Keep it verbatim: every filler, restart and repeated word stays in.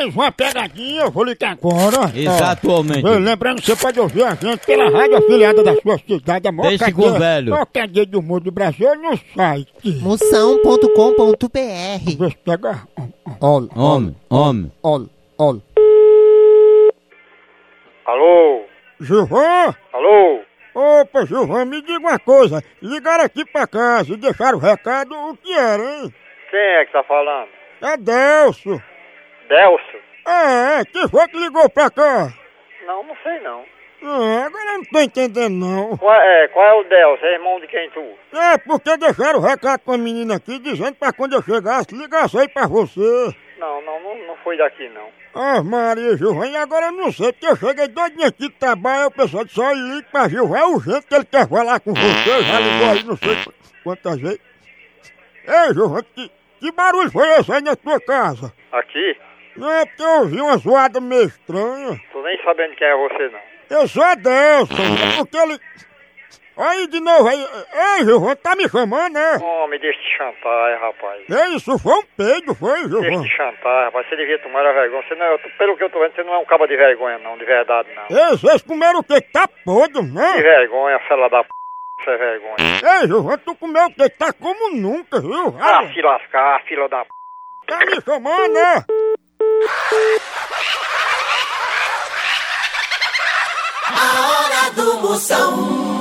mais uma pegadinha, eu vou ligar agora. Exatamente. Ó, lembrando, você pode ouvir a gente pela rádio afiliada da sua cidade, a maior Desse cadeia, com velho. maior cadeia do mundo do Brasil, no site. moção ponto com ponto br. Vê se pega. Olha, Homem, homem. olha, olha. Alô? Gilvan? Alô? Opa, Gilvan, me diga uma coisa. Ligaram aqui pra casa e deixaram o recado, o que era, hein? Quem é que tá falando? É Delcio. Delcio? É, quem foi que ligou pra cá? Não, não sei não. É, agora eu não tô entendendo não. Qual é, qual é o Delcio? É irmão de quem tu? É, porque deixaram o recado com a menina aqui, dizendo pra quando eu chegasse, ligasse aí pra você. Não, não, não, não foi daqui não. Ah, Maria, Gilvan, e agora eu não sei, porque eu cheguei doidinho aqui de trabalho, aí o pessoal disse, olha, liga pra Gilvan, é urgente que ele quer falar com você, já ligou aí, não sei quantas vezes. Ei, Gilvan, que, que barulho foi esse aí na tua casa? Aqui? Não é porque eu ouvi uma zoada meio estranha. Tô nem sabendo quem é você não. Eu sou Adelson, é porque ele... Olha aí de novo aí. Ei, Gilvan, tá me chamando, né? Homem, deixa de chantar, rapaz. É isso, foi um peido, foi, Deixa Gilvan? de chantar, rapaz. Você devia tomar a vergonha. Você não é, pelo que eu tô vendo, você não é um caba de vergonha não, de verdade não. Ei, vocês comeram o que? Tá podre, De né? vergonha, fela da p... Isso é vergonha. Ei, Gilvan, tu comeu o que? Tá como nunca, viu? Ah, se lascar, fila da p... Tá me chamando, né? A hora do Moção.